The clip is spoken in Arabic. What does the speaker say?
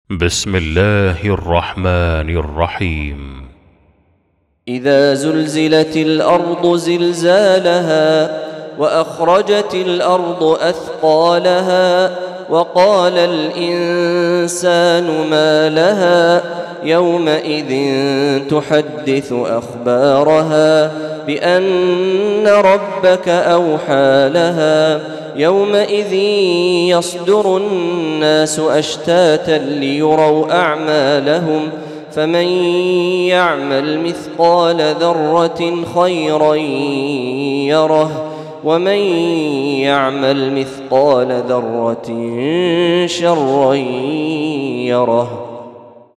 بسم الله الرحمن الرحيم. إذا زلزلت الأرض زلزالها وأخرجت الأرض أثقالها وقال الإنسان ما لها يومئذ تحدث أخبارها بأن ربك أوحى لها يومئذ يصدر الناس أشتاتا ليروا أعمالهم فمن يعمل مثقال ذرة خيرا يره ومن يعمل مثقال ذرة شرا يره.